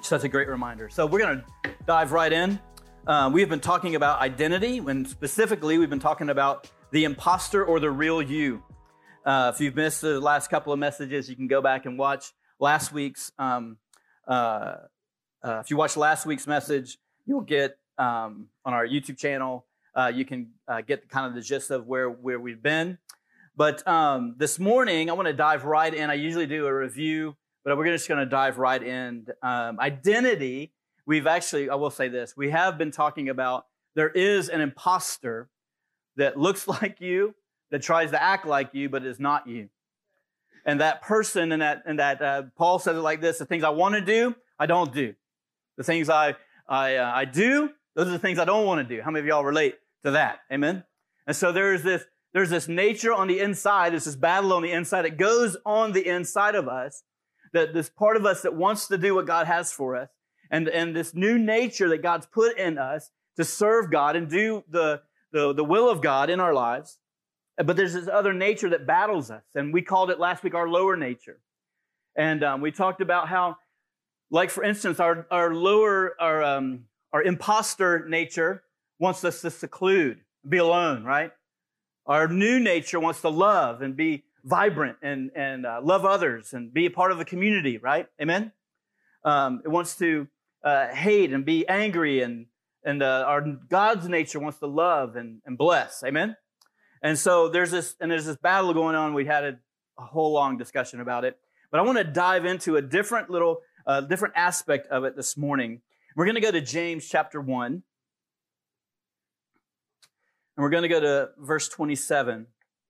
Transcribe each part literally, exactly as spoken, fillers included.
Such a great reminder. So we're going to dive right in. Uh, we have been talking about identity, and specifically we've been talking about the imposter or the real you. Uh, if you've missed the last couple of messages, you can go back and watch last week's. Um, uh, uh, if you watch last week's message, you'll get um, on our YouTube channel. Uh, you can uh, get kind of the gist of where where we've been. But um, this morning, I want to dive right in. I usually do a review, but we're just going to dive right in. Um, identity. We've actually, I will say this, we have been talking about there is an imposter that looks like you, that tries to act like you, but is not you. And that person, and that, and that uh, Paul says it like this: the things I want to do, I don't do. The things I I, uh, I do, those are the things I don't want to do. How many of y'all relate to that? Amen? And so there's this, there's this nature on the inside, there's this battle on the inside. It goes on the inside of us, that this part of us that wants to do what God has for us. And, and this new nature that God's put in us to serve God and do the, the, the will of God in our lives. But there's this other nature that battles us. And we called it last week our lower nature. And um, we talked about how, like for instance, our, our lower, our, um, our imposter nature wants us to seclude, be alone, right? Our new nature wants to love and be vibrant and, and uh, love others and be a part of a community, right? Amen? Um, it wants to Uh, hate and be angry, and and uh, our God's nature wants to love and, and bless. Amen. And so there's this and there's this battle going on. We had a, a whole long discussion about it, but I want to dive into a different little uh, different aspect of it this morning. We're going to go to James chapter one, and we're going to go to verse twenty-seven.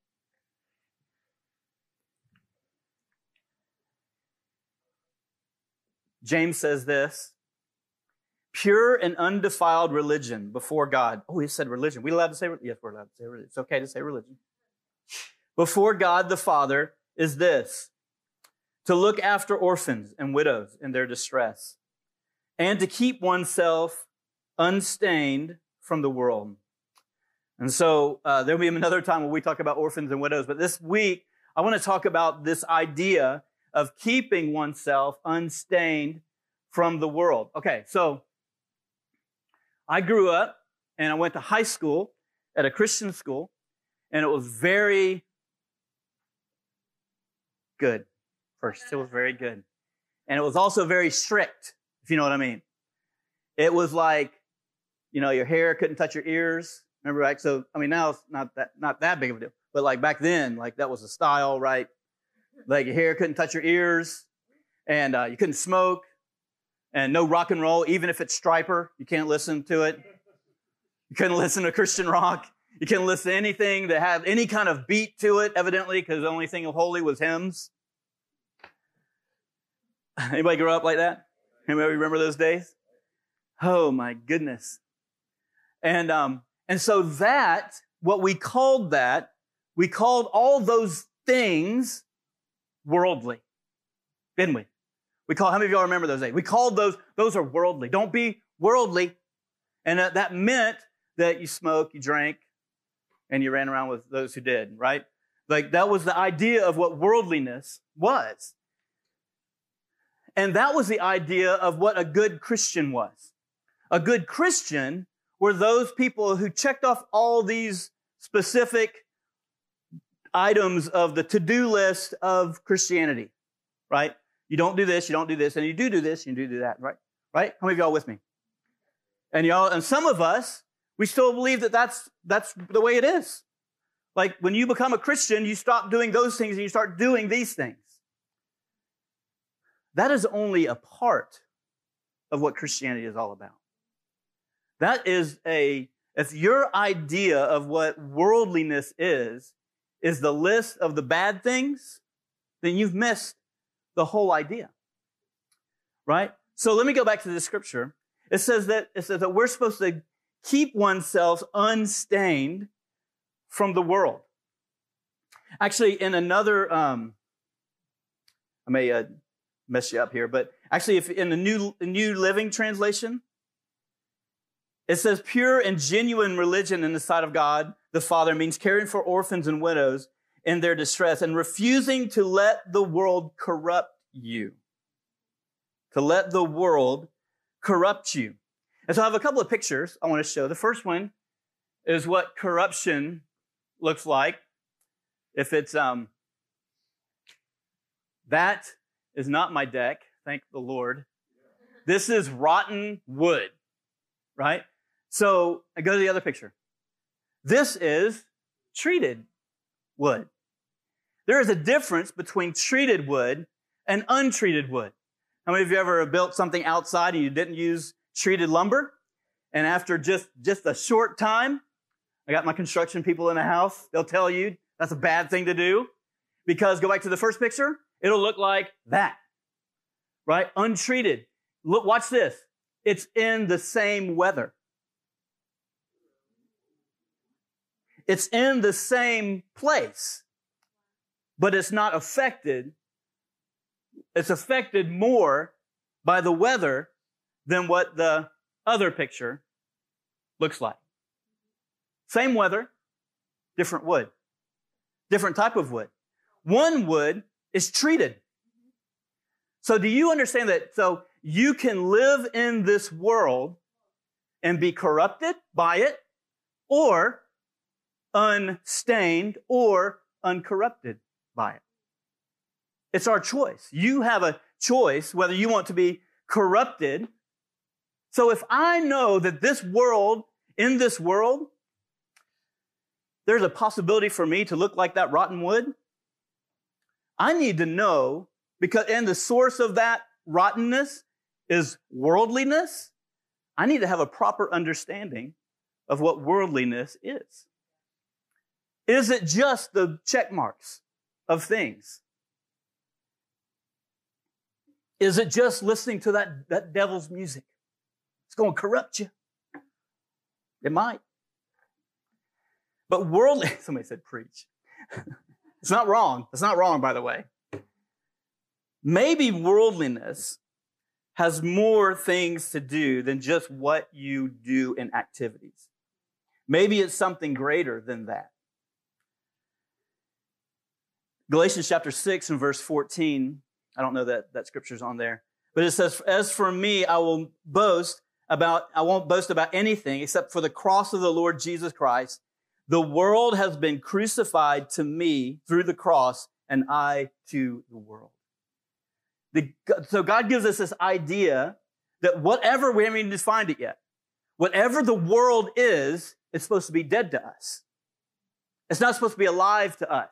James says this: pure and undefiled religion before God. Oh, he said religion. We allowed to say religion? Yes, we're allowed to say religion. It's okay to say religion. Before God the Father is this: to look after orphans and widows in their distress, and to keep oneself unstained from the world. And so uh, there'll be another time when we talk about orphans and widows, but this week I want to talk about this idea of keeping oneself unstained from the world. Okay, so I grew up and I went to high school at a Christian school, and it was very good. First, it was very good. And it was also very strict, if you know what I mean. It was like, you know, your hair couldn't touch your ears. Remember, right? So, I mean, now it's not that, not that big of a deal. But like back then, like that was the style, right? Like your hair couldn't touch your ears, and uh, you couldn't smoke. And no rock and roll, even if it's Striper, you can't listen to it. You couldn't listen to Christian rock. You couldn't listen to anything that had any kind of beat to it, evidently, because the only thing holy was hymns. Anybody grow up like that? Anybody remember those days? Oh my goodness. And um, and so that, what we called that, we called all those things worldly, didn't we? We call, how many of y'all remember those days? We called those, those are worldly. Don't be worldly. And uh, that meant that you smoked, you drank, and you ran around with those who did, right? Like that was the idea of what worldliness was. And that was the idea of what a good Christian was. A good Christian were those people who checked off all these specific items of the to-do list of Christianity, right? You don't do this, you don't do this, and you do do this, you do do that, right? Right? How many of y'all with me? And y'all, and some of us, we still believe that that's, that's the way it is. Like when you become a Christian, you stop doing those things and you start doing these things. That is only a part of what Christianity is all about. That is a, if your idea of what worldliness is, is the list of the bad things, then you've missed the whole idea, right? So let me go back to the scripture. It says that it says that we're supposed to keep oneself unstained from the world. Actually, in another, um, I may uh, mess you up here, but actually, if in the New New Living Translation, it says pure and genuine religion in the sight of God the Father means caring for orphans and widows in their distress and refusing to let the world corrupt you. to let the world corrupt you. And so I have a couple of pictures I want to show. The first one is what corruption looks like. If it's, um, that is not my deck, thank the Lord. This is rotten wood, right? So I go to the other picture. This is treated wood. There is a difference between treated wood and untreated wood. How many of you ever built something outside and you didn't use treated lumber? And after just, just a short time, I got my construction people in the house, they'll tell you that's a bad thing to do. Because go back to the first picture, it'll look like that, right? Untreated. Look, watch this. It's in the same weather. It's in the same place, but it's not affected. It's affected more by the weather than what the other picture looks like. Same weather, different wood, different type of wood. One wood is treated. So do you understand that? So you can live in this world and be corrupted by it, or unstained or uncorrupted by it. It's our choice. You have a choice whether you want to be corrupted. So if I know that this world, in this world, there's a possibility for me to look like that rotten wood, I need to know, because, and the source of that rottenness is worldliness, I need to have a proper understanding of what worldliness is. Is it just the check marks of things? Is it just listening to that, that devil's music? It's going to corrupt you. It might. But worldly, somebody said preach. It's not wrong. It's not wrong, by the way. Maybe worldliness has more things to do than just what you do in activities. Maybe it's something greater than that. Galatians chapter six and verse fourteen, I don't know that that scripture's on there, but it says, as for me, I will boast about, I won't boast about anything except for the cross of the Lord Jesus Christ. The world has been crucified to me through the cross, and I to the world. The, so God gives us this idea that whatever, we haven't even defined it yet, whatever the world is, it's supposed to be dead to us. It's not supposed to be alive to us.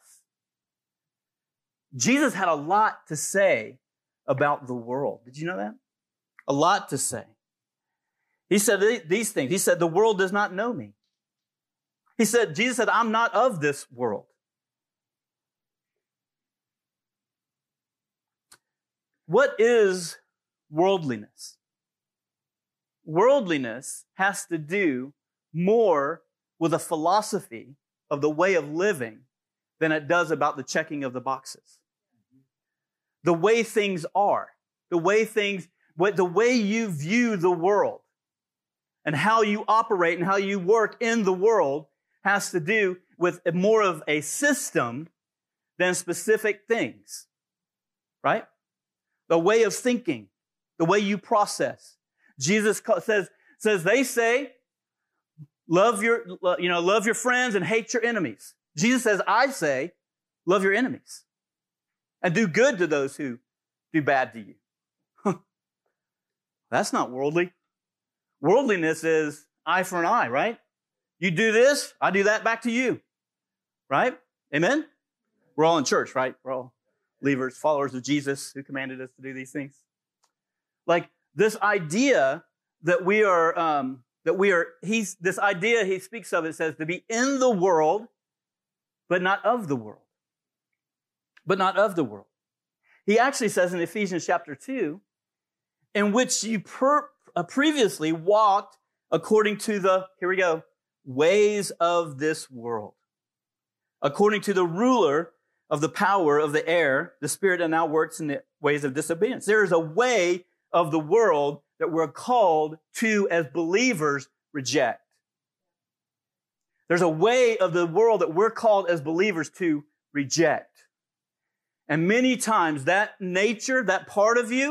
Jesus had a lot to say about the world. Did you know that? A lot to say. He said these things. He said, the world does not know me. He said, Jesus said, I'm not of this world. What is worldliness? Worldliness has to do more with a philosophy of the way of living than it does about the checking of the boxes. The way things are, the way things, what, the way you view the world and how you operate and how you work in the world has to do with more of a system than specific things, right? The way of thinking, the way you process. Jesus says, says they say, love your, you know, love your friends and hate your enemies. Jesus says, I say, love your enemies and do good to those who do bad to you. That's not worldly. Worldliness is eye for an eye, right? You do this, I do that back to you, right? Amen? We're all in church, right? We're all believers, followers of Jesus who commanded us to do these things. Like this idea that we are, um, that we are, he's, this idea he speaks of, it says to be in the world, but not of the world. But not of the world. He actually says in Ephesians chapter two, in which you per, uh, previously walked according to the, here we go, ways of this world. According to the ruler of the power of the air, the spirit that now works in the ways of disobedience. There is a way of the world that we're called to, as believers, reject. There's a way of the world that we're called as believers to reject. And many times that nature, that part of you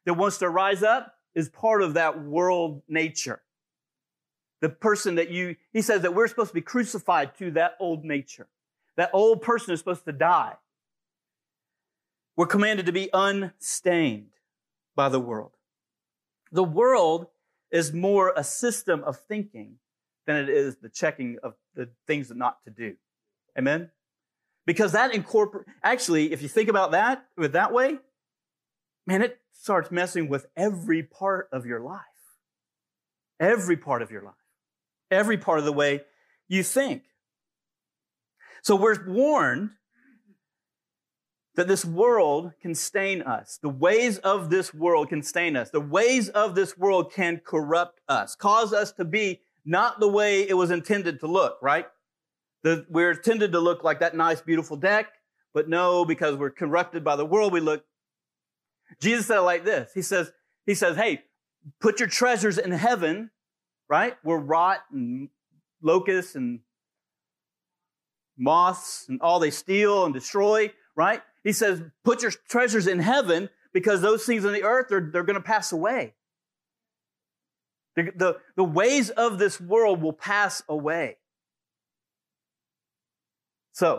that wants to rise up is part of that world nature. The person that you, he says that we're supposed to be crucified to that old nature. That old person is supposed to die. We're commanded to be unstained by the world. The world is more a system of thinking than it is the checking of the things that not to do. Amen? Because that incorporates, actually, if you think about that with that way, man, it starts messing with every part of your life. Every part of your life. Every part of the way you think. So we're warned that this world can stain us. The ways of this world can stain us. The ways of this world can corrupt us, cause us to be not the way it was intended to look, right? The, we're intended to look like that nice, beautiful deck, but no, because we're corrupted by the world, we look. Jesus said it like this. He says, he says, hey, put your treasures in heaven, right? Where rot and locusts and moths and all they steal and destroy, right? He says, put your treasures in heaven because those things on the earth, are, they're going to pass away. The, the, the ways of this world will pass away. So,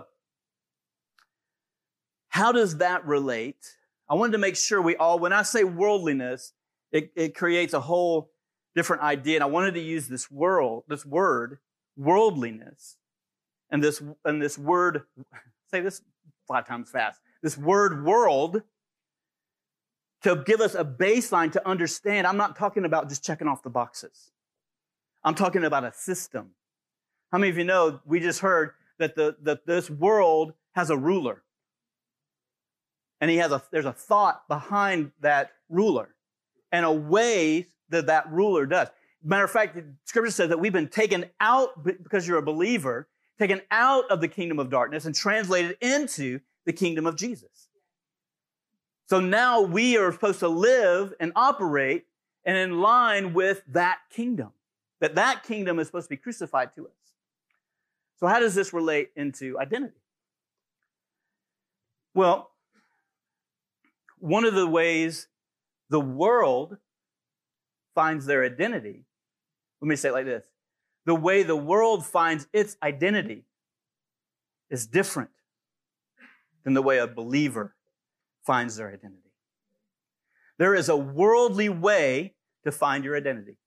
how does that relate? I wanted to make sure we all, when I say worldliness, it, it creates a whole different idea. And I wanted to use this world, this word, worldliness, and this, and this word, say this five times fast, this word world, to give us a baseline to understand. I'm not talking about just checking off the boxes. I'm talking about a system. How many of you know, we just heard that the that this world has a ruler. And he has a there's a thought behind that ruler and a way that that ruler does. Matter of fact, the scripture says that we've been taken out, because you're a believer, taken out of the kingdom of darkness and translated into the kingdom of Jesus. So now we are supposed to live and operate and in line with that kingdom. That that kingdom is supposed to be crucified to us. So how does this relate into identity? Well, one of the ways the world finds their identity, let me say it like this. The way the world finds its identity is different than the way a believer finds their identity. There is a worldly way to find your identity.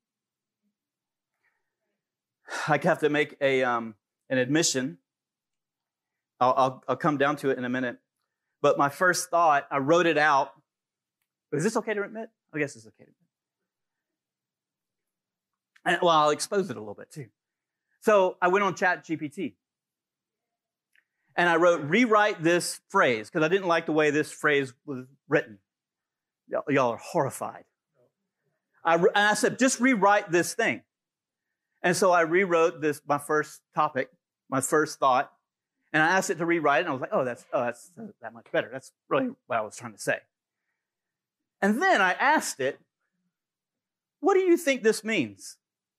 I have to make a um, an admission. I'll, I'll, I'll come down to it in a minute. But my first thought, I wrote it out. Is this okay to admit? I guess it's okay to admit. And, well, I'll expose it a little bit too. So I went on Chat G P T. And I wrote, rewrite this phrase, because I didn't like the way this phrase was written. Y'all, y'all are horrified. I, and I said, just rewrite this thing. And so I rewrote this, my first topic, my first thought, and I asked it to rewrite it, and I was like, oh, that's, oh, that's uh, that much better. That's really what I was trying to say. And then I asked it, what do you think this means?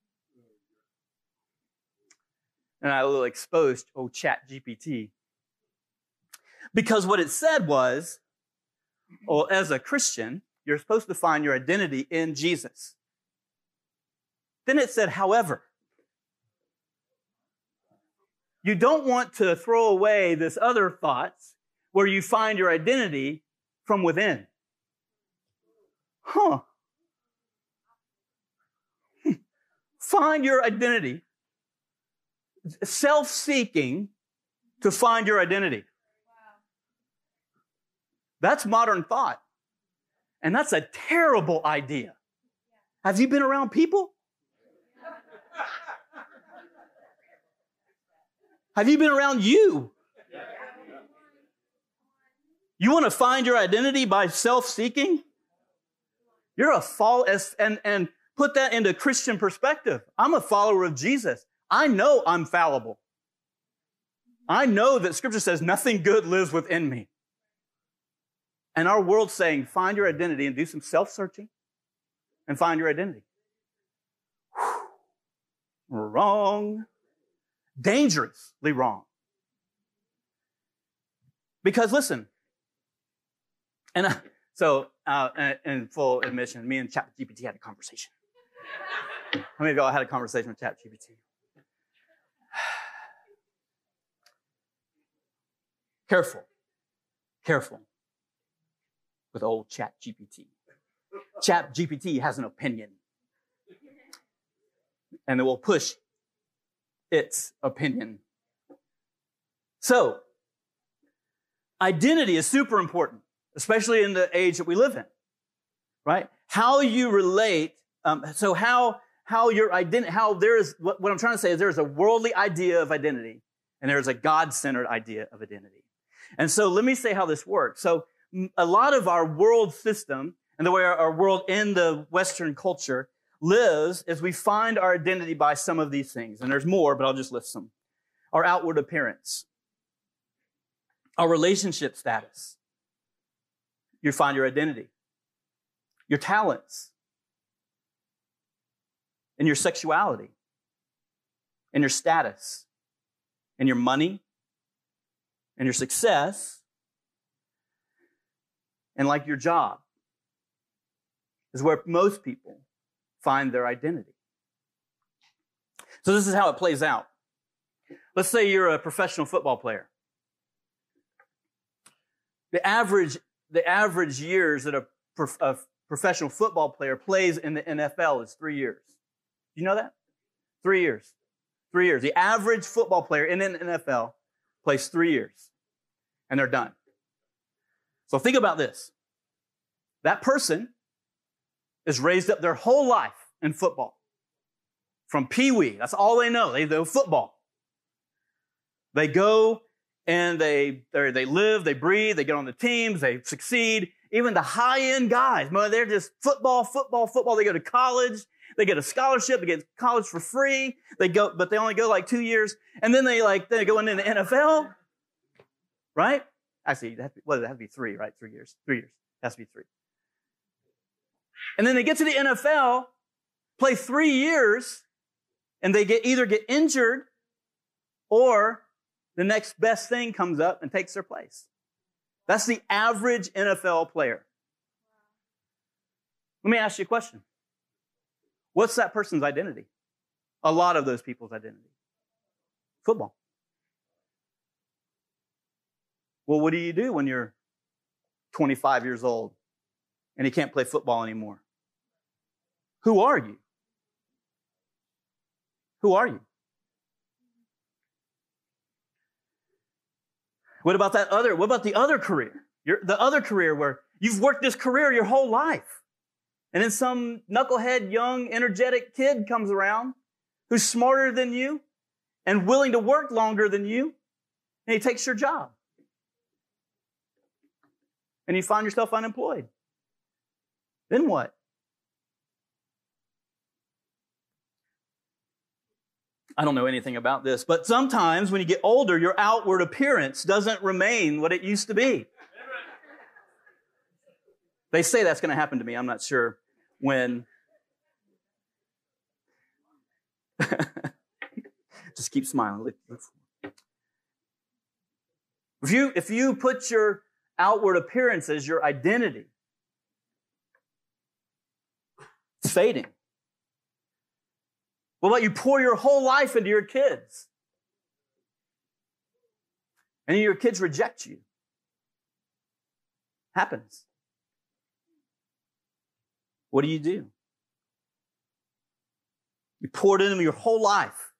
And I will expose, oh, Chat G P T. Because what it said was, well, as a Christian, you're supposed to find your identity in Jesus. Then it said, however, you don't want to throw away this other thoughts where you find your identity from within. Huh. Find your identity. Self-seeking to find your identity. That's modern thought. And that's a terrible idea. Have you been around people? Have you been around you? You want to find your identity by self-seeking? You're a fall, and, and put that into Christian perspective. I'm a follower of Jesus. I know I'm fallible. I know that Scripture says nothing good lives within me. And our world's saying, find your identity and do some self-searching and find your identity. Whew. Wrong. Dangerously wrong. Because listen, and I, so uh, in, in full admission, me and ChatGPT had a conversation. How many of y'all had a conversation with ChatGPT? Careful. Careful with old ChatGPT. ChatGPT has an opinion. And it will push its opinion. So, identity is super important, especially in the age that we live in, right? How you relate, um, so how how your identity, how there is, what, what I'm trying to say is there is a worldly idea of identity, and there is a God-centered idea of identity. And so let me say how this works. So a lot of our world system and the way our, our world in the Western culture lives is we find our identity by some of these things. And there's more, but I'll just list some. Our outward appearance, our relationship status. You find your identity, your talents, and your sexuality, and your status, and your money, and your success, and like your job is where most people find their identity. So this is how it plays out. Let's say you're a professional football player. The average, the average years that a, prof, a professional football player plays in the N F L is three years. Do you know that? Three years. Three years. The average football player in the N F L plays three years, and they're done. So think about this. That person is raised up their whole life in football. From pee-wee, that's all they know. They know football. They go and they, they live, they breathe, they get on the teams, they succeed. Even the high-end guys, they're just football, football, football. They go to college, they get a scholarship, they get college for free. They go, but they only go like two years, and then they like they go into the N F L, right? Actually, that well, it has to be three, right? Three years, three years. It has to be three. And then they get to the N F L, play three years, and they get either get injured or the next best thing comes up and takes their place. That's the average N F L player. Let me ask you a question. What's that person's identity? A lot of those people's identity. Football. Well, what do you do when you're twenty-five years old and you can't play football anymore? Who are you? Who are you? What about that other, what about the other career? Your, the other career where you've worked this career your whole life. And then some knucklehead, young, energetic kid comes around who's smarter than you and willing to work longer than you, and he takes your job. And you find yourself unemployed. Then what? I don't know anything about this, but sometimes when you get older, your outward appearance doesn't remain what it used to be. They say that's going to happen to me. I'm not sure when. Just keep smiling. If you, if you put your outward appearance as your identity, it's fading. What about you pour your whole life into your kids? And your kids reject you. Happens. What do you do? You poured into them your whole life.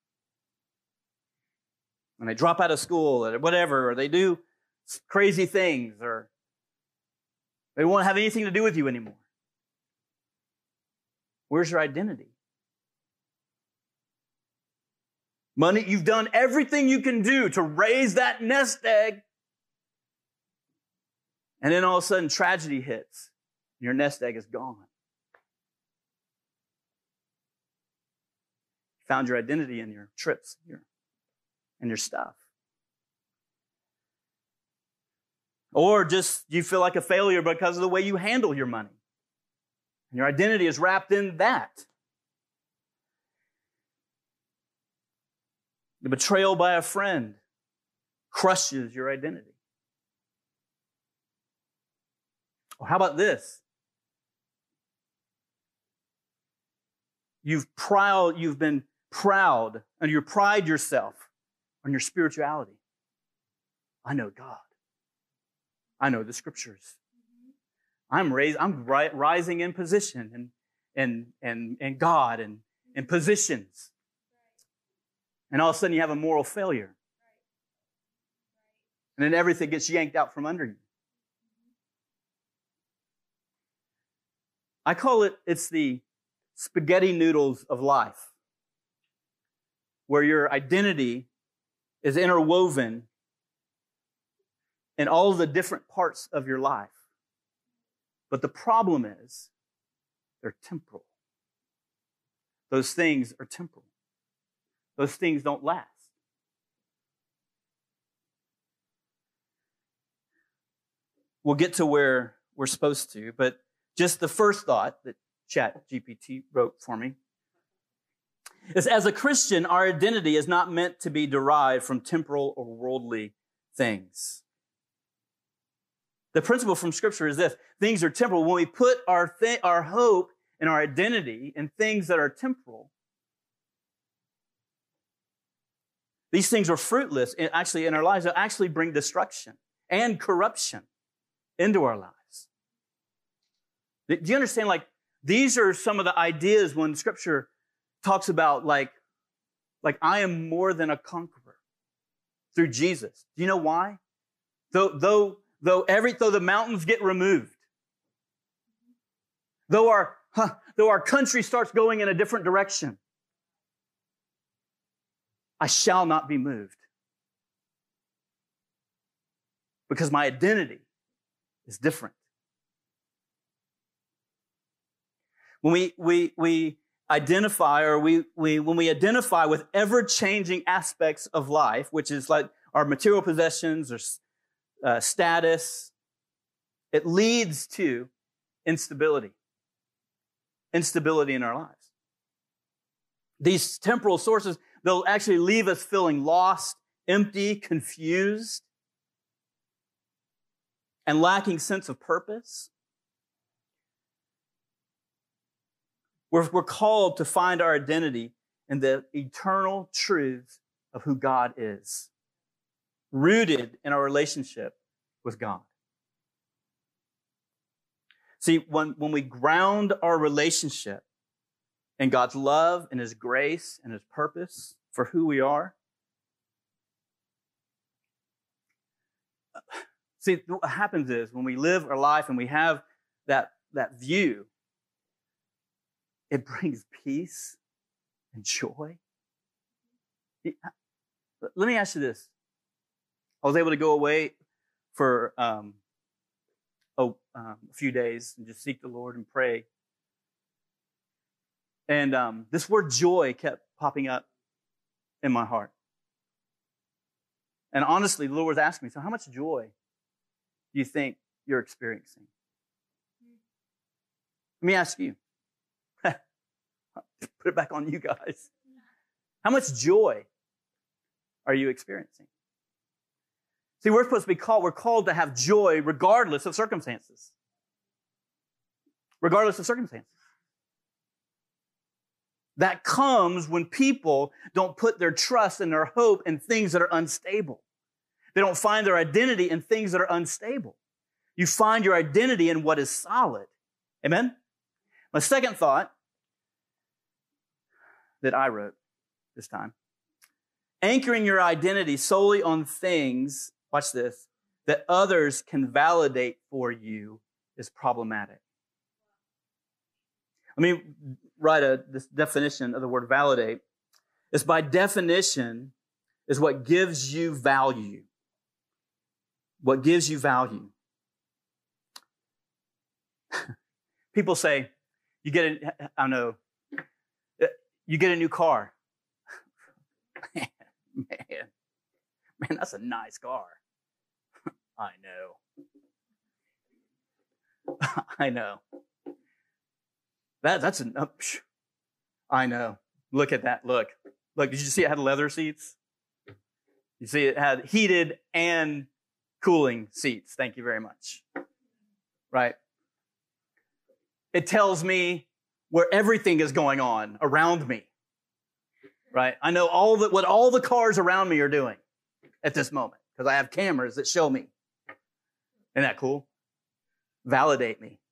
When they drop out of school or whatever, or they do crazy things, or they won't have anything to do with you anymore. Where's your identity? Money, you've done everything you can do to raise that nest egg. And then all of a sudden tragedy hits. Your nest egg is gone. You found your identity in your trips your, and your stuff. Or just you feel like a failure because of the way you handle your money. And your identity is wrapped in that. The betrayal by a friend crushes your identity. Or how about this? You've proud, you've been proud, and you pride yourself on your spirituality. I know God. I know the scriptures. I'm raised, I'm ri- rising in position and and and and God and in positions. And all of a sudden you have a moral failure. And then everything gets yanked out from under you. I call it, it's the spaghetti noodles of life, where your identity is interwoven in all the different parts of your life. But the problem is, they're temporal. Those things are temporal. Those things don't last. We'll get to where we're supposed to, but just the first thought that Chat G P T wrote for me is, as a Christian, our identity is not meant to be derived from temporal or worldly things. The principle from Scripture is this: things are temporal. When we put our th- our hope and our identity in things that are temporal, these things are fruitless. And actually, in our lives, they'll actually bring destruction and corruption into our lives. Do you understand? Like, these are some of the ideas when Scripture talks about, like, like I am more than a conqueror through Jesus. Do you know why? Though, though, though every, though the mountains get removed, though our, huh, though our country starts going in a different direction, I shall not be moved, because my identity is different. When we we we identify, or we we when we identify with ever-changing aspects of life, which is like our material possessions or uh, status, it leads to instability, instability in our lives. These temporal sources, they'll actually leave us feeling lost, empty, confused, and lacking sense of purpose. We're, we're called to find our identity in the eternal truth of who God is, rooted in our relationship with God. See, when, when we ground our relationship in God's love and His grace and His purpose for who we are, see, what happens is when we live our life and we have that, that view, it brings peace and joy. Let me ask you this. I was able to go away for um, oh, um, a few days and just seek the Lord and pray. And um, this word joy kept popping up in my heart. And honestly, the Lord was asking me, so how much joy do you think you're experiencing? Let me ask you. Put it back on you guys. How much joy are you experiencing? See, we're supposed to be called, we're called to have joy regardless of circumstances. Regardless of circumstances. That comes when people don't put their trust and their hope in things that are unstable. They don't find their identity in things that are unstable. You find your identity in what is solid. Amen? My second thought that I wrote this time: anchoring your identity solely on things, watch this, that others can validate for you is problematic. Let me write a this definition of the word validate. It's by definition is what gives you value. What gives you value. People say, you get a, I don't know, you get a new car. Man, man, man, that's a nice car. I know. I know. That, that's an, oh, I know. Look at that. Look. Look, did you see it had leather seats? You see it had heated and cooling seats. Thank you very much. Right? It tells me where everything is going on around me, right? I know all that what all the cars around me are doing at this moment because I have cameras that show me. Isn't that cool? Validate me.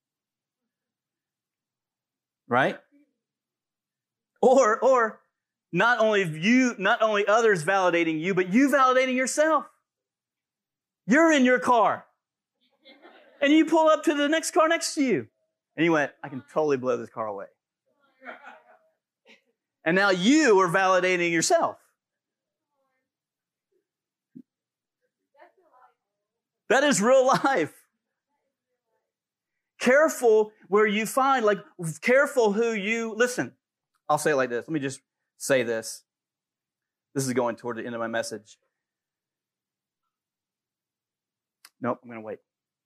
Right? Or, or not only you, not only others validating you, but you validating yourself. You're in your car. And you pull up to the next car next to you. And you went, I can totally blow this car away. And now you are validating yourself. That is real life. Careful where you find, like, careful who you, listen, I'll say it like this. Let me just say this. This is going toward the end of my message. Nope, I'm going to wait.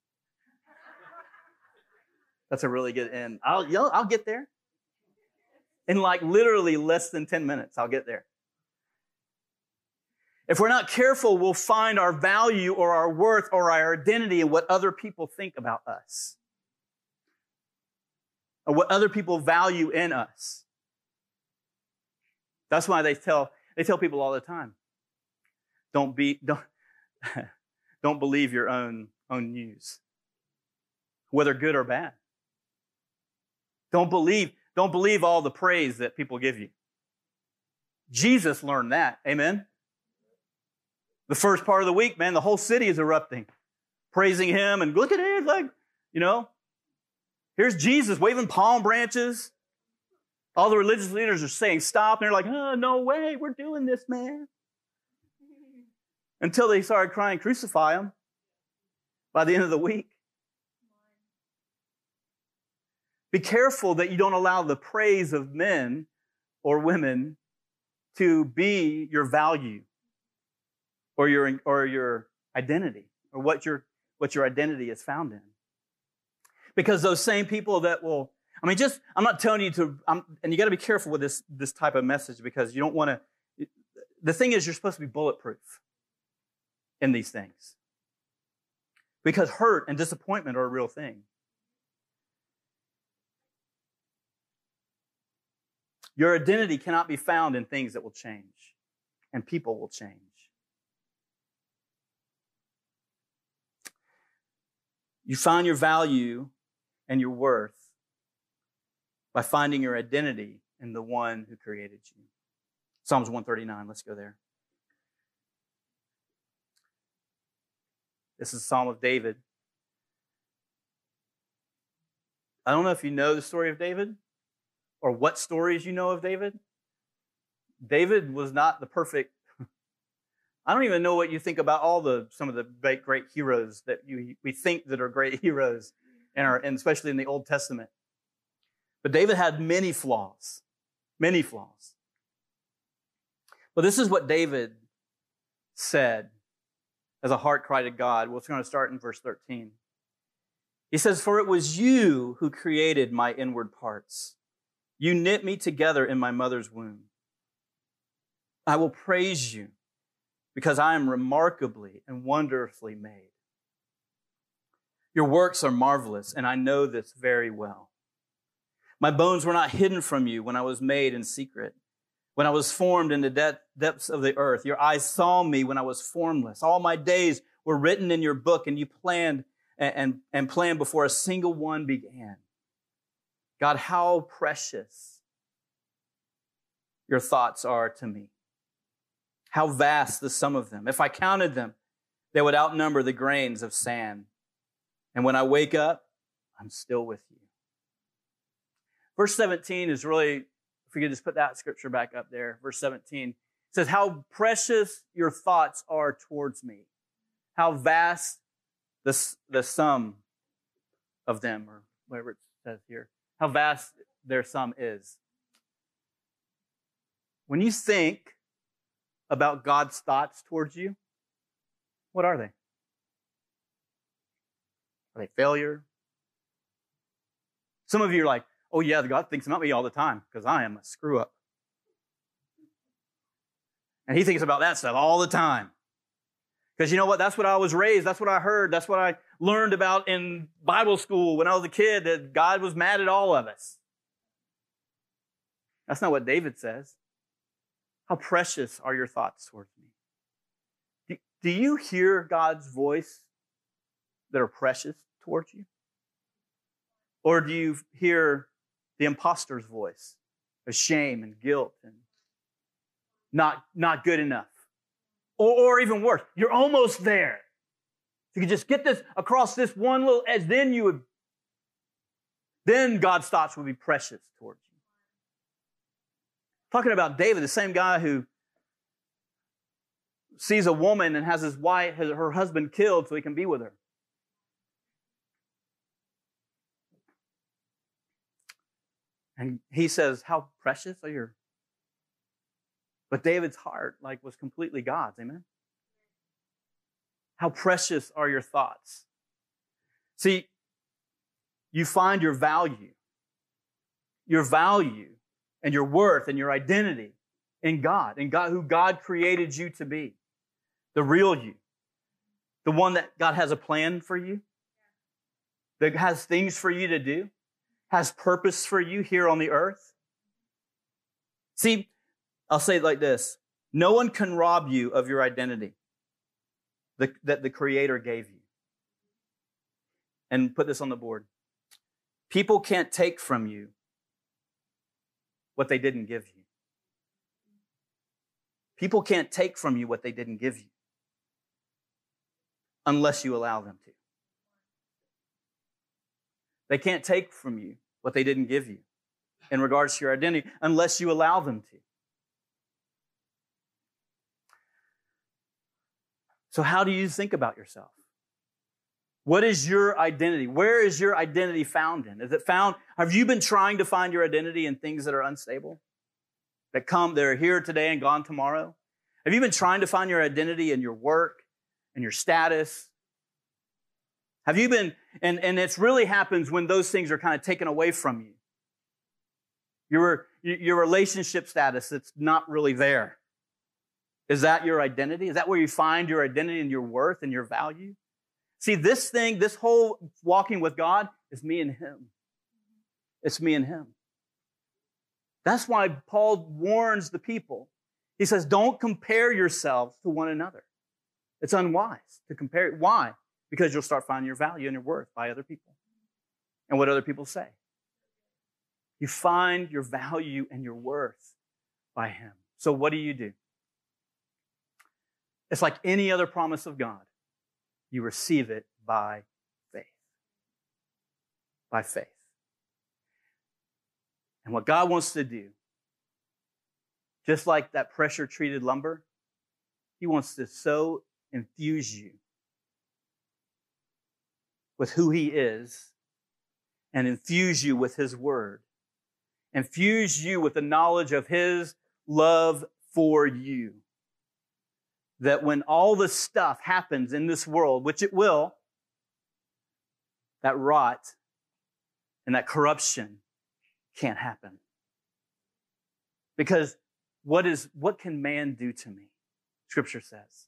That's a really good end. I'll, I'll get there. In like literally less than ten minutes, I'll get there. If we're not careful, we'll find our value or our worth or our identity in what other people think about us. Or what other people value in us. That's why they tell they tell people all the time, don't be don't, don't believe your own own news, whether good or bad. Don't believe don't believe all the praise that people give you. Jesus learned that. Amen. The first part of the week, man, the whole city is erupting, praising him, and look at it, like, you know, here's Jesus waving palm branches. All the religious leaders are saying stop, and they're like, oh, no way, we're doing this, man. Until they started crying, crucify him by the end of the week. Be careful that you don't allow the praise of men or women to be your value or your, or your identity or what your, what your identity is found in. Because those same people that will, I mean, just, I'm not telling you to, I'm, and you got to be careful with this, this type of message because you don't want to, the thing is you're supposed to be bulletproof in these things. Because hurt and disappointment are a real thing. Your identity cannot be found in things that will change, and people will change. You find your value and your worth by finding your identity in the one who created you. Psalms one thirty-nine, let's go there. This is a Psalm of David. I don't know if you know the story of David or what stories you know of David. David was not the perfect. I don't even know what you think about all the some of the great, great heroes that you, we think that are great heroes, in our, and especially in the Old Testament. But David had many flaws, many flaws. But this is what David said as a heart cry to God. Well, it's going to start in verse thirteen. He says, "For it was you who created my inward parts. You knit me together in my mother's womb. I will praise you because I am remarkably and wonderfully made. Your works are marvelous, and I know this very well. My bones were not hidden from you when I was made in secret. When I was formed in the de- depths of the earth, your eyes saw me when I was formless. All my days were written in your book, and you planned and, and, and planned before a single one began. God, how precious your thoughts are to me. How vast the sum of them. If I counted them, they would outnumber the grains of sand. And when I wake up, I'm still with you." Verse seventeen is really, if we could just put that scripture back up there. Verse seventeen says, "How precious your thoughts are towards me. How vast the, the sum of them," or whatever it says here. How vast their sum is. When you think about God's thoughts towards you, what are they? Are they failure? Some of you are like, oh yeah, God thinks about me all the time because I am a screw up. And he thinks about that stuff all the time. Because you know what? That's what I was raised. That's what I heard. That's what I learned about in Bible school when I was a kid, that God was mad at all of us. That's not what David says. How precious are your thoughts towards me? Do, do you hear God's voice that are precious towards you? Or do you hear the imposter's voice of shame and guilt and not, not good enough? Or, or even worse, you're almost there. If you could just get this across this one little edge, then you would, then God's thoughts would be precious towards you. Talking about David, the same guy who sees a woman and has his wife, her husband killed so he can be with her. And he says, how precious are your... But David's heart, like, was completely God's. Amen? How precious are your thoughts? See, you find your value, your value and your worth and your identity in God, in God, who God created you to be, the real you, the one that God has a plan for you, that has things for you to do, has purpose for you here on the earth. See, I'll say it like this. No one can rob you of your identity the, that the Creator gave you. And put this on the board. People can't take from you what they didn't give you. People can't take from you what they didn't give you unless you allow them to. They can't take from you what they didn't give you in regards to your identity unless you allow them to. So how do you think about yourself? What is your identity? Where is your identity found in? Is it found, have you been trying to find your identity in things that are unstable? That come, that are here today and gone tomorrow? Have you been trying to find your identity in your work and your status? Have you been, and, and it really happens when those things are kind of taken away from you. Your, your relationship status that's not really there. Is that your identity? Is that where you find your identity and your worth and your value? See, this thing, this whole walking with God is me and Him. It's me and Him. That's why Paul warns the people. He says, don't compare yourselves to one another. It's unwise to compare. Why? Because you'll start finding your value and your worth by other people and what other people say. You find your value and your worth by Him. So what do you do? It's like any other promise of God. You receive it by faith. By faith. And what God wants to do, just like that pressure-treated lumber, He wants to so infuse you with who He is and infuse you with His Word. Infuse you with the knowledge of His love for you. That when all this stuff happens in this world, which it will, that rot and that corruption can't happen. Because what is, what can man do to me? Scripture says.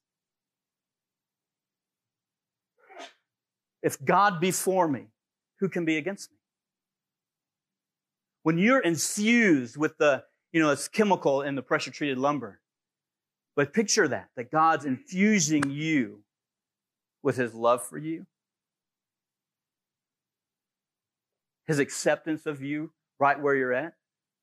If God be for me, who can be against me? When you're infused with the, you know, it's chemical in the pressure-treated lumber. But picture that, that God's infusing you with His love for you, His acceptance of you right where you're at,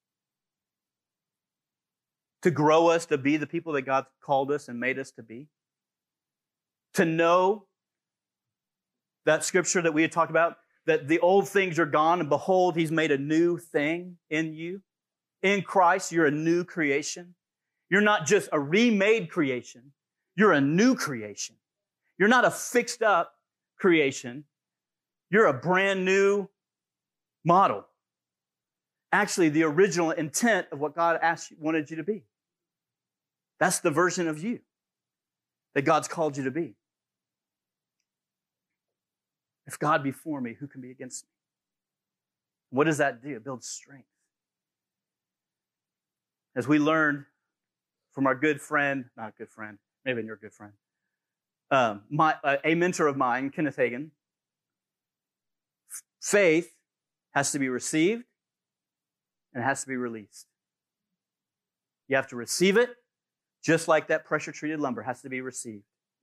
to grow us to be the people that God called us and made us to be, to know that scripture that we had talked about, that the old things are gone and behold, He's made a new thing in you. In Christ, you're a new creation. You're not just a remade creation. You're a new creation. You're not a fixed up creation. You're a brand new model. Actually, the original intent of what God asked you, wanted you to be. That's the version of you that God's called you to be. If God be for me, who can be against me? What does that do? It builds strength. As we learned from our good friend, not good friend, maybe you're a good friend, um, my, uh, a mentor of mine, Kenneth Hagin, faith has to be received and it has to be released. You have to receive it, just like that pressure-treated lumber has to be received.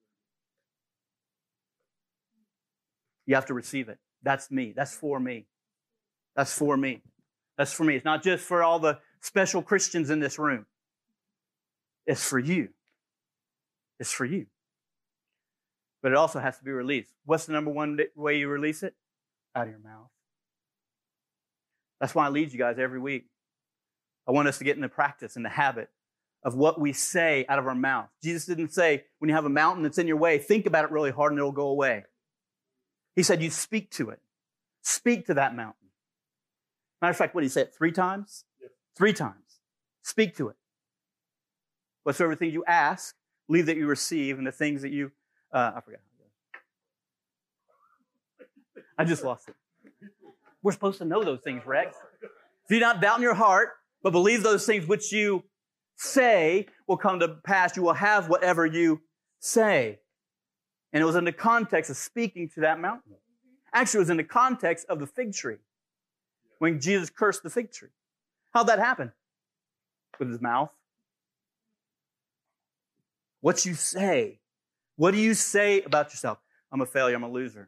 You have to receive it. That's me. That's for me. That's for me. That's for me. It's not just for all the special Christians in this room. It's for you. It's for you. But it also has to be released. What's the number one way you release it? Out of your mouth. That's why I lead you guys every week. I want us to get in the practice, in the habit of what we say out of our mouth. Jesus didn't say, when you have a mountain that's in your way, think about it really hard and it'll go away. He said, you speak to it. Speak to that mountain. Matter of fact, what did he say? Three times? Yes. Three times. Speak to it. Whatsoever things you ask, believe that you receive, and the things that you, uh, I forgot. I just lost it. We're supposed to know those things, Rex. Do not doubt in your heart, but believe those things which you say will come to pass. You will have whatever you say. And it was in the context of speaking to that mountain. Actually, it was in the context of the fig tree. When Jesus cursed the fig tree. How'd that happen? With his mouth. What you say. What do you say about yourself? I'm a failure. I'm a loser.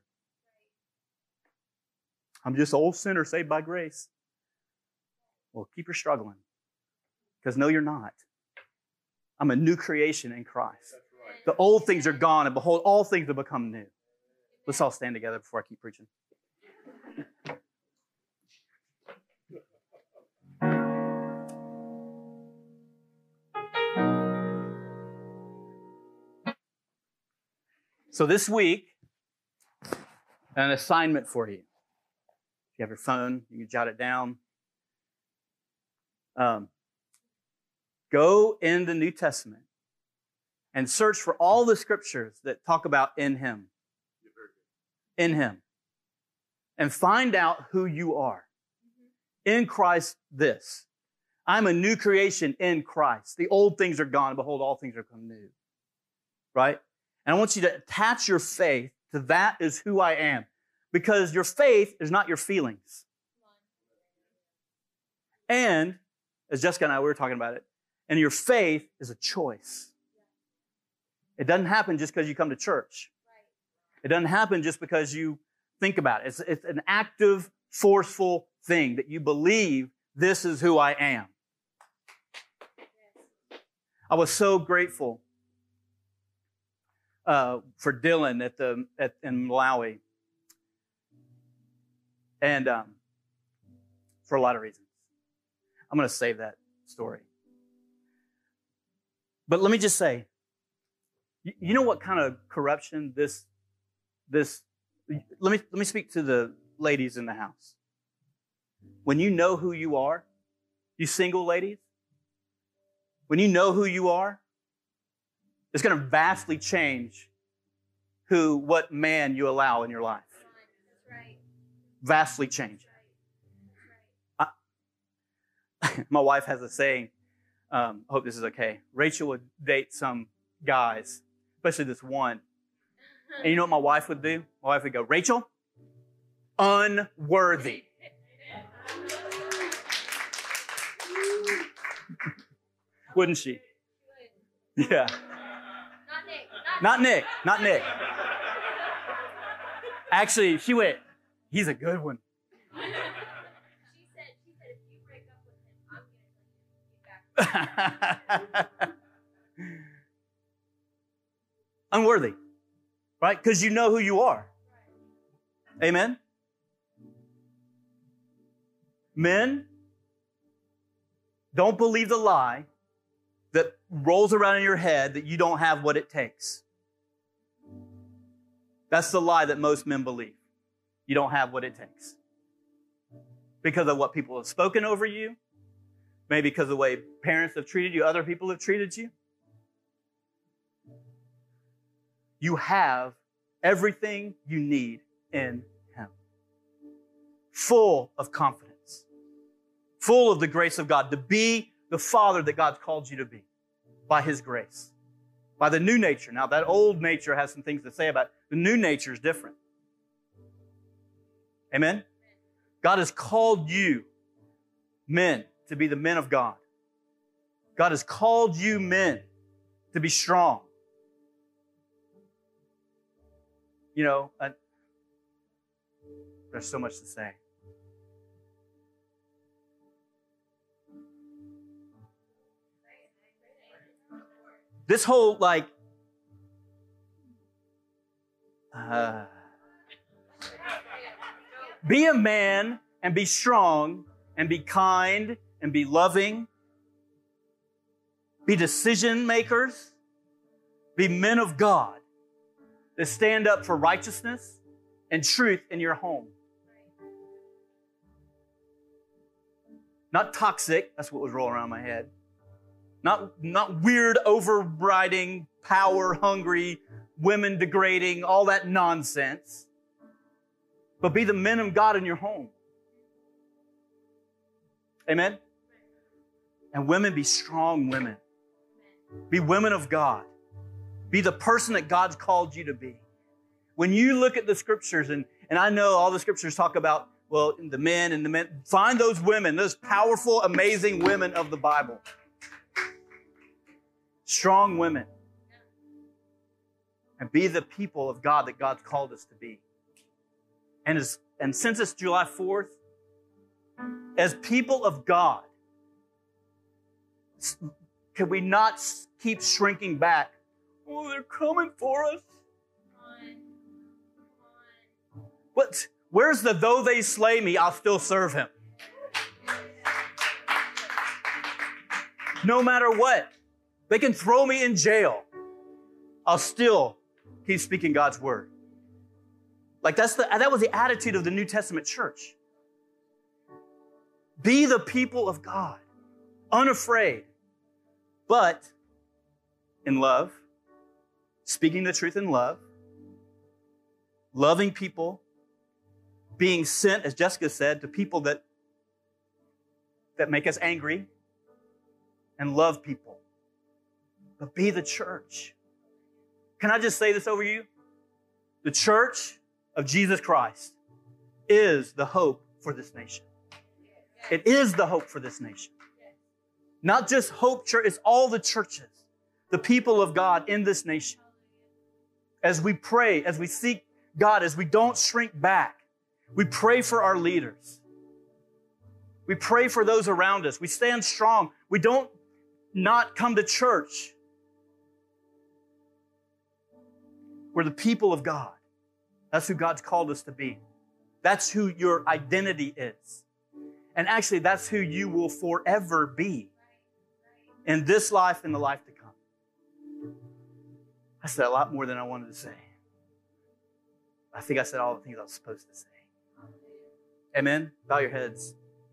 I'm just an old sinner saved by grace. Well, keep your struggling. Because no, you're not. I'm a new creation in Christ. The old things are gone, and behold, all things have become new. Let's all stand together before I keep preaching. So this week, an assignment for you. If you have your phone, you can jot it down. Um, go in the New Testament and search for all the scriptures that talk about in Him. In Him. And find out who you are. In Christ this. I'm a new creation in Christ. The old things are gone. Behold, all things are become new. Right? And I want you to attach your faith to that is who I am. Because your faith is not your feelings. And, as Jessica and I, we were talking about it, and your faith is a choice. It doesn't happen just because you come to church. It doesn't happen just because you think about it. It's, it's an active, forceful thing that you believe this is who I am. I was so grateful uh, for Dylan at the at, in Malawi. And um, for a lot of reasons. I'm going to save that story. But let me just say, you, you know what kind of corruption this, this, let me, let me speak to the ladies in the house. When you know who you are, you single ladies, when you know who you are, it's going to vastly change who, what man you allow in your life. Vastly change. I, my wife has a saying, um, I hope this is okay. Rachel would date some guys, especially this one. And you know what my wife would do? My wife would go, Rachel, unworthy. Wouldn't she? Yeah. Not Nick. Not Nick. Not Nick. Actually, she went, he's a good one. She said, she said, if you break up with him, I'm going to tell you to get back. Unworthy. Right? Because you know who you are. Amen? Men, don't believe the lie that rolls around in your head that you don't have what it takes. That's the lie that most men believe. You don't have what it takes. Because of what people have spoken over you, maybe because of the way parents have treated you, other people have treated you. You have everything you need in Him. Full of confidence. Full of the grace of God to be the father that God's called you to be by His grace. By the new nature. Now, that old nature has some things to say about it. The new nature is different. Amen? God has called you, men, to be the men of God. God has called you men to be strong. You know, I, there's so much to say. This whole, like, uh, be a man and be strong and be kind and be loving. Be decision makers. Be men of God that stand up for righteousness and truth in your home. Not toxic. That's what was rolling around my head. Not, not weird, overriding, power-hungry, women-degrading, all that nonsense. But be the men of God in your home. Amen? And women, be strong women. Be women of God. Be the person that God's called you to be. When you look at the scriptures, and, and I know all the scriptures talk about, well, the men and the men, find those women, those powerful, amazing women of the Bible. Strong women. And be the people of God that God's called us to be. And, as, and since it's July fourth, as people of God, can we not keep shrinking back? Oh, they're coming for us. What? Where's the though they slay me, I'll still serve him? No matter what. They can throw me in jail. I'll still keep speaking God's word. Like that's the, that was the attitude of the New Testament church. Be the people of God, unafraid, but in love, speaking the truth in love, loving people, being sent, as Jessica said, to people that, that make us angry, and love people. But be the church. Can I just say this over you? The church of Jesus Christ is the hope for this nation. It is the hope for this nation. Not just Hope Church, it's all the churches, the people of God in this nation. As we pray, as we seek God, as we don't shrink back, we pray for our leaders. We pray for those around us. We stand strong. We don't not come to church. We're the people of God. That's who God's called us to be. That's who your identity is. And actually, that's who you will forever be in this life and the life to come. I said a lot more than I wanted to say. I think I said all the things I was supposed to say. Amen? Bow your heads.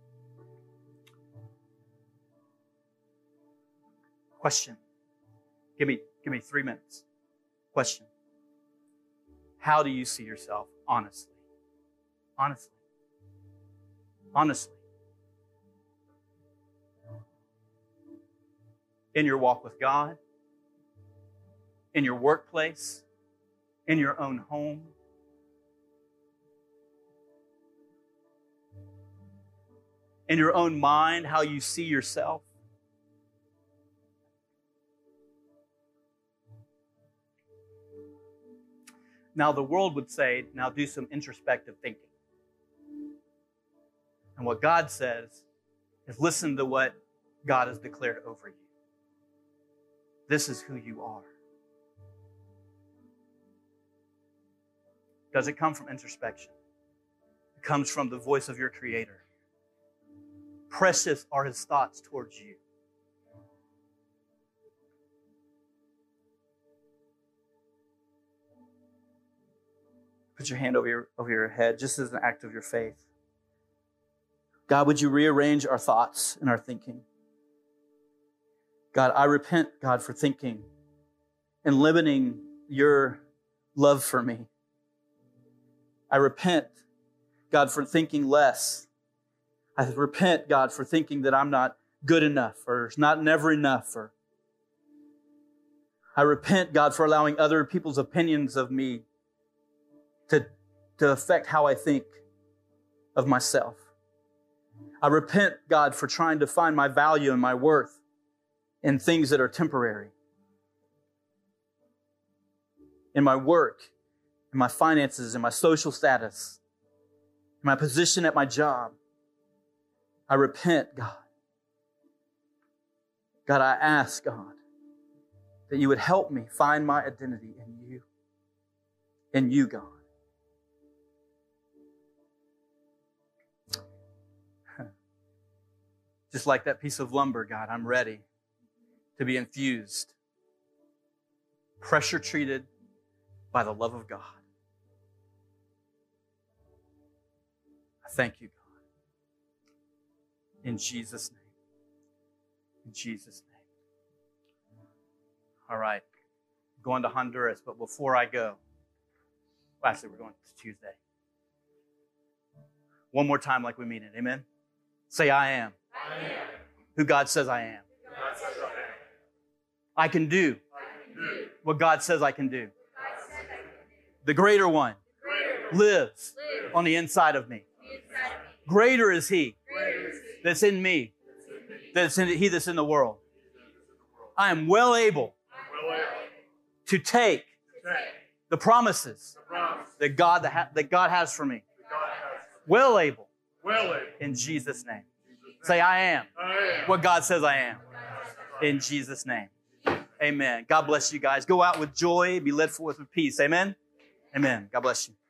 Question. Give me, give me three minutes. Question. How do you see yourself honestly? Honestly. Honestly. In your walk with God, in your workplace, in your own home. In your own mind, how you see yourself. Now, the world would say, now do some introspective thinking. And what God says is listen to what God has declared over you. This is who you are. Does it come from introspection? It comes from the voice of your Creator. Precious are His thoughts towards you. Put your hand over your, over your head just as an act of your faith. God, would you rearrange our thoughts and our thinking? God, I repent, God, for thinking and limiting your love for me. I repent, God, for thinking less. I repent, God, for thinking that I'm not good enough or it's not never enough. Or I repent, God, for allowing other people's opinions of me to, to affect how I think of myself. I repent, God, for trying to find my value and my worth in things that are temporary. In my work, in my finances, in my social status, in my position at my job. I repent, God. God, I ask, God, that you would help me find my identity in you. In you, God. Just like that piece of lumber, God, I'm ready to be infused, pressure treated by the love of God. I thank you, God. In Jesus' name. In Jesus' name. All right. I'm going to Honduras, but before I go, well, actually, we're going to Tuesday. One more time like we mean it. Amen? Say, I am. I am. Who God says I am. God says I am. I can do I can do what God says I can do. God says I can do. The greater one greater lives Live on the inside of me. inside of me. Greater is He Greater is He that's in me that's in me. than He that's in the world. I am well able Well able to take to take the promises the promise that God, that, ha- that God has for me. that God has. Well able Well able. in Jesus' name. Jesus' Say, name. I am I am. what God says I am. In Jesus' name. Amen. God bless you guys. Go out with joy. Be led forth with peace. Amen. Amen. God bless you.